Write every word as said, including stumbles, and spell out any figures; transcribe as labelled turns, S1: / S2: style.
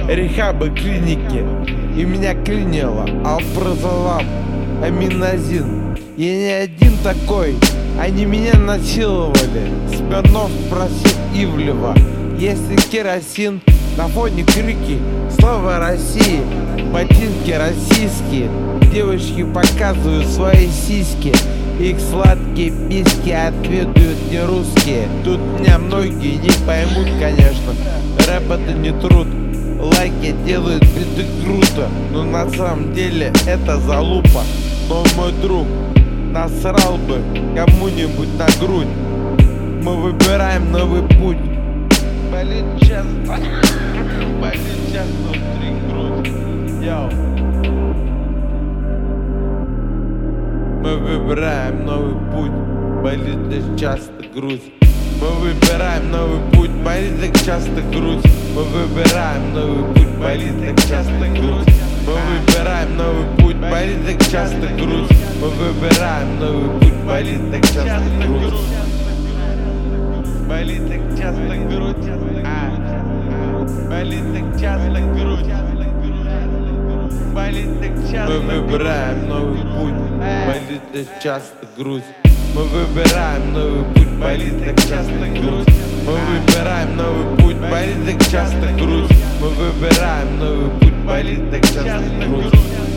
S1: рехабы, клиники. И меня клинило алпразолам, аминозин. Я не один такой, они меня насиловали. Смирнов спросил Ивлева, есть ли керосин? На фоне крики слава России, ботинки российские. Девушки показывают свои сиськи, их сладкие письки отведают не русские. Тут меня многие не поймут, конечно, рэп это не труд. Лайки делают биты круто, но на самом деле это залупа. Но мой друг насрал бы кому-нибудь на грудь. Мы выбираем новый путь. Болит часто, болит часто внутри грудь. Йоу. Мы выбираем новый путь, болит так часто грудь. Мы выбираем новый путь, болит так часто грудь. Мы выбираем новый путь, болит так часто грудь. Мы выбираем новый путь, болит так часто грудь. Мы выбираем новый путь, болит так часто грудь. Болит так часто грудь. Болит так часто грудь. Болит так часто. Мы выбираем новый путь, болит так часто грудь. Мы выбираем новый путь, болит так часто грудь. Мы выбираем новый путь, болит так часто грудь. Мы выбираем новый путь, болит так часто грудь.